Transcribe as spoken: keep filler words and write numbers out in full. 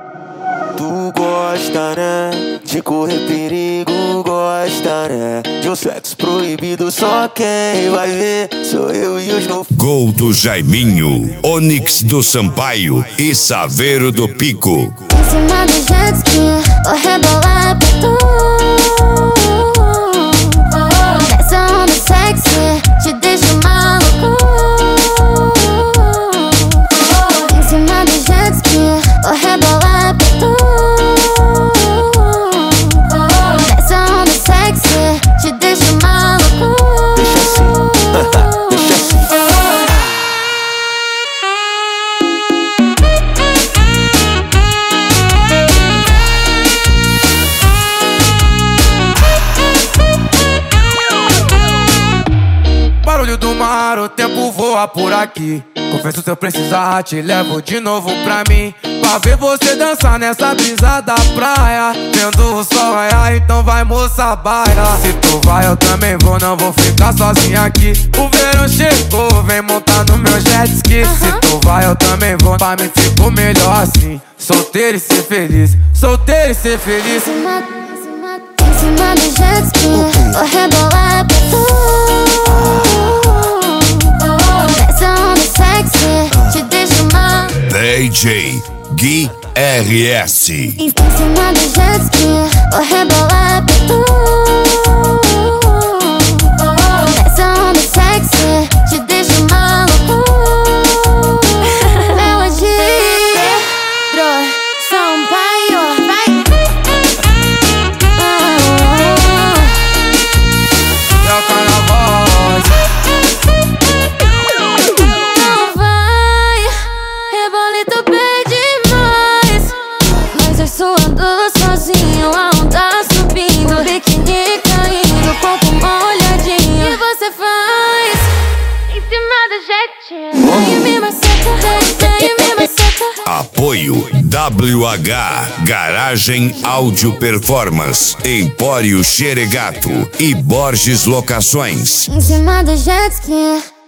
Tu gosta, né? De correr perigo, gosta, né? De um sexo proibido, só quem vai ver sou eu e os no... Gol do Jaiminho, Onyx do Sampaio e Saveiro do Pico. Em cima do jet ski, vou rebolar pra tu. Nessa onda sexy, te deixo maluco. Em cima do jet ski, vou rebolar pra tu. Nessa onda sexy, te deixo maluco. Deixa assim, deixa assim. Barulho do mar, o tempo voa por aqui. Confesso, se eu precisar, te levo de novo pra mim, pra ver você dançar nessa brisa da praia, vendo o sol raiar, então vai, moça, baila. Se tu vai, eu também vou, não vou ficar sozinha aqui. O verão chegou, vem montar no meu jet ski. Uhum. Se tu vai, eu também vou, pra mim ficou melhor assim. Solteiro e ser feliz, solteiro e ser feliz. Em cima, em cima, em cima do jet ski, vou rebolar pra tu. Nessa onda sexy, te deixo mal. D J Gui R S. Em cima do jet ski, vou rebolar pra tu. Nessa onda sexy, te deixo maluco. Melodia, Pedro Sampaio, vai. É o carnaval. Não vai, rebolito bem demais. Mas eu suando sozinho, a onda subindo, o biquíni caindo, corpo molhadinho. E você faz em cima do jet. Vem e me maceta, vem e me maceta. Apoio W H Garagem Áudio Performance, Empório Xeregato e Borges Locações. Em cima do jet ski.